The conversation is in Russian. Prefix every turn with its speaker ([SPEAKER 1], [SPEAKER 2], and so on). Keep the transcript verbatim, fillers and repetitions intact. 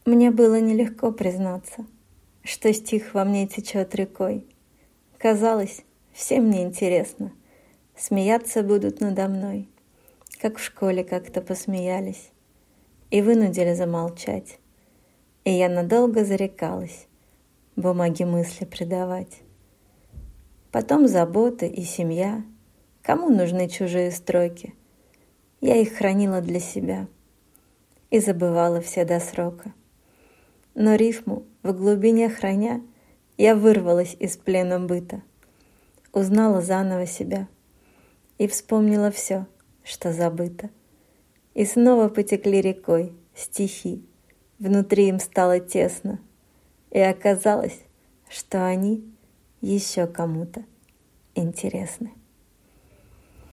[SPEAKER 1] Мне было нелегко признаться, что стих во мне течет рекой. Казалось, всем мне интересно, смеяться будут надо мной, как в школе как-то посмеялись и вынудили замолчать. И я надолго зарекалась бумаге мысли предавать. Потом заботы и семья, кому нужны чужие строки? Я их хранила для себя и забывала все до срока. Но рифму в глубине храня, я вырвалась из плена быта, узнала заново себя и вспомнила все, что забыто. И снова потекли рекой стихи, внутри им стало тесно, и оказалось, что они еще кому-то интересны.